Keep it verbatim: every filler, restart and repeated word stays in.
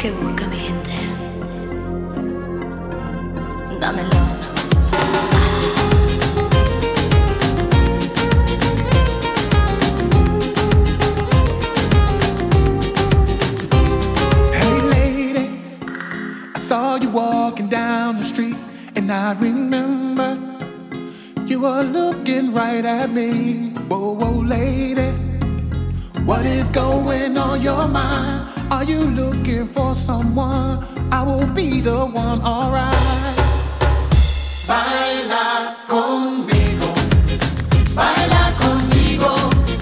que busca mi gente. Dámelo. Hey lady, I saw you walking down the street, and I remember you were looking right at me. Whoa, whoa, lady, what is going on your mind? Are you looking for someone? I will be the one, alright. Baila con